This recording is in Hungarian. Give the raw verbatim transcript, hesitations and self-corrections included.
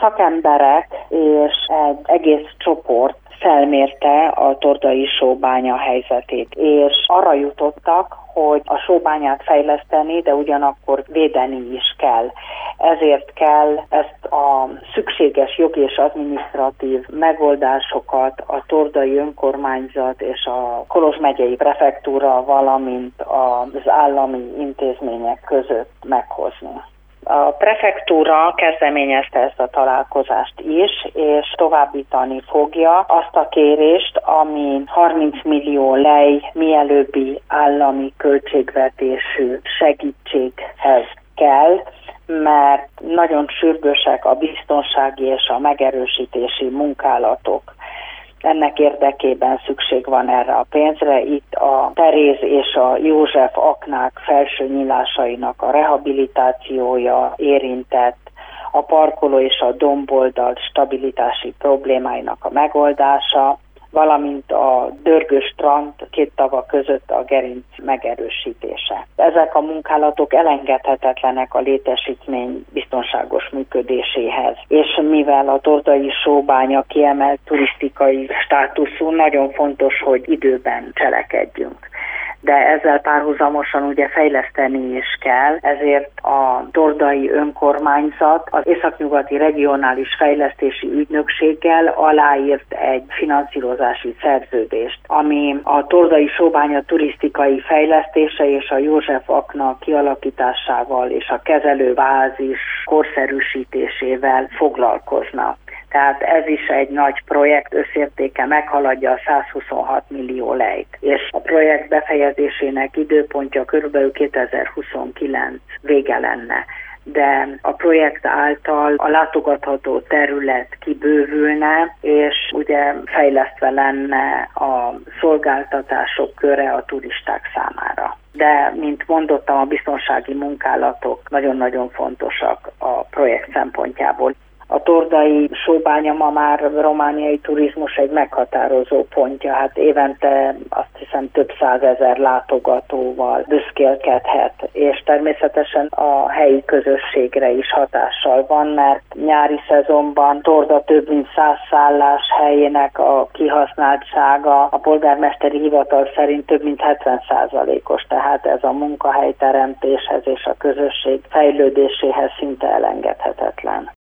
Szakemberek és egy egész csoport felmérte a tordai sóbánya helyzetét, és arra jutottak, hogy a sóbányát fejleszteni, de ugyanakkor védeni is kell. Ezért kell ezt a szükséges jogi és adminisztratív megoldásokat a tordai önkormányzat és a Kolozs megyei prefektúra, valamint az állami intézmények között meghozni. A prefektúra kezdeményezte ezt a találkozást is, és továbbítani fogja azt a kérést, ami harminc millió lej mielőbbi állami költségvetésű segítséghez kell, mert nagyon sürgősek a biztonsági és a megerősítési munkálatok. Ennek érdekében szükség van erre a pénzre. Itt a Teréz és a József aknák felső nyílásainak a rehabilitációja érintett, a parkoló és a domboldal stabilitási problémáinak a megoldása, valamint a Dörgös strand két tava között a gerinc megerősítése. Ezek a munkálatok elengedhetetlenek a létesítmény biztonságos működéséhez, és mivel a tordai sóbánya kiemelt turisztikai státuszú, nagyon fontos, hogy időben cselekedjünk. De ezzel párhuzamosan ugye fejleszteni is kell, ezért a tordai önkormányzat az Északnyugati Regionális Fejlesztési Ügynökséggel aláírt egy finanszírozási szerződést, ami a tordai sóbánya turisztikai fejlesztése és a József akna kialakításával és a kezelőbázis korszerűsítésével foglalkozna. Tehát ez is egy nagy projekt, összértéke meghaladja a százhuszonhat millió lejt. És a projekt befejezésének időpontja körülbelül kétezer-huszonkilenc vége lenne. De a projekt által a látogatható terület kibővülne, és ugye fejlesztve lenne a szolgáltatások köre a turisták számára. De, mint mondottam, a biztonsági munkálatok nagyon-nagyon fontosak a projekt szempontjából. A tordai sóbánya ma már romániai turizmus egy meghatározó pontja. Hát évente azt hiszem több százezer látogatóval büszkélkedhet, és természetesen a helyi közösségre is hatással van, mert nyári szezonban Torda több mint száz szállás helyének a kihasználtsága a polgármesteri hivatal szerint több mint hetven százalékos, tehát ez a munkahelyteremtéshez és a közösség fejlődéséhez szinte elengedhetetlen.